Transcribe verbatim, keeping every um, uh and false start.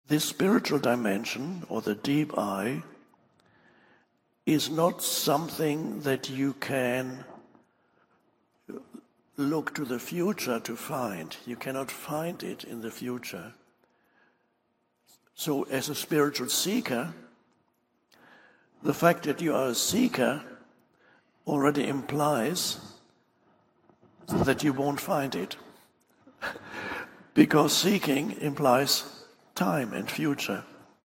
this spiritual dimension, or the deep I, is not something that you can look to the future to find. You cannot find it in the future. So as a spiritual seeker, the fact that you are a seeker already implies that you won't find it. Because seeking implies time and future.